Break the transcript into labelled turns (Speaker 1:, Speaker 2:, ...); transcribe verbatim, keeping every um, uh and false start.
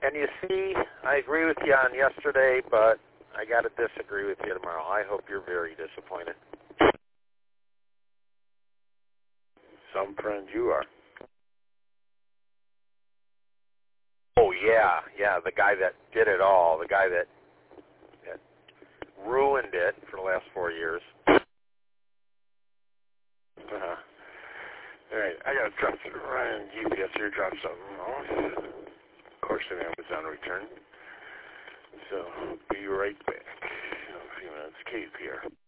Speaker 1: And you see, I agree with you on yesterday, but I got to disagree with you tomorrow. I hope you're very disappointed.
Speaker 2: Some friend you are.
Speaker 1: Oh, yeah, yeah, the guy that did it all, the guy that, that ruined it for the last four years.
Speaker 2: Uh-huh. All right, I got to drop it. Ryan, G P S here dropped something off. Of course, an Amazon return. So, be right back in a few minutes. Cave here.